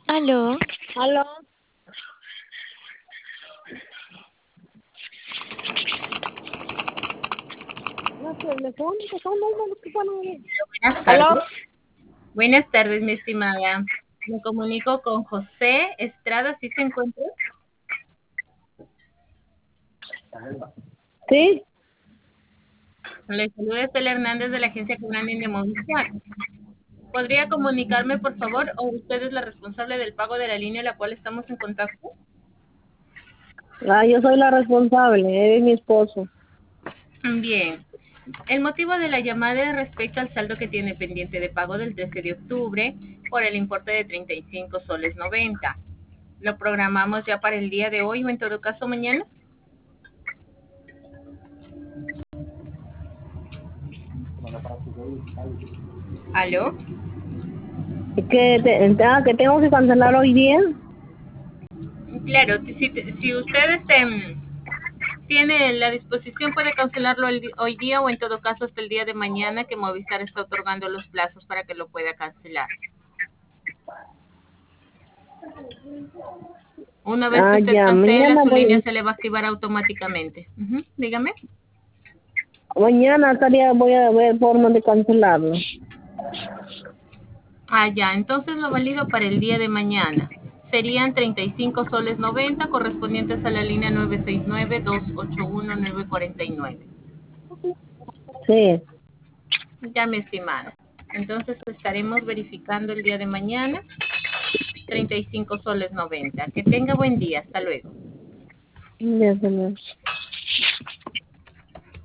Aló, Aló, no sé, me pone que son los que ponen. Buenas Aló, tardes. Buenas tardes, mi estimada. Me comunico con José Estrada, ¿sí se encuentra? sí, Le saluda Estela Hernández de la agencia Cobranding de Movistar. ¿Podría comunicarme, por favor, o usted es la responsable del pago de la línea a la cual estamos en contacto? yo soy la responsable, es mi esposo. Bien. El motivo de la llamada es respecto al saldo que tiene pendiente de pago del 13 de octubre por el importe de 35 soles 90. ¿Lo programamos ya para el día de hoy o en todo caso mañana? ¿Aló? Que tengo que cancelar hoy día. Claro, si usted tiene la disposición, puede cancelarlo hoy día o en todo caso hasta el día de mañana, que Movistar está otorgando los plazos para que lo pueda cancelar. Una vez que usted Ya, cancela, su línea se le va a activar automáticamente. Dígame. mañana voy a ver forma de cancelarlo. Ya, entonces lo valido para el día de mañana. Serían 35 soles 90 correspondientes a la línea 969-281-949. Sí, Ya, mi estimada. Entonces estaremos verificando el día de mañana. 35 soles 90. Que tenga buen día. Hasta luego. ya se me-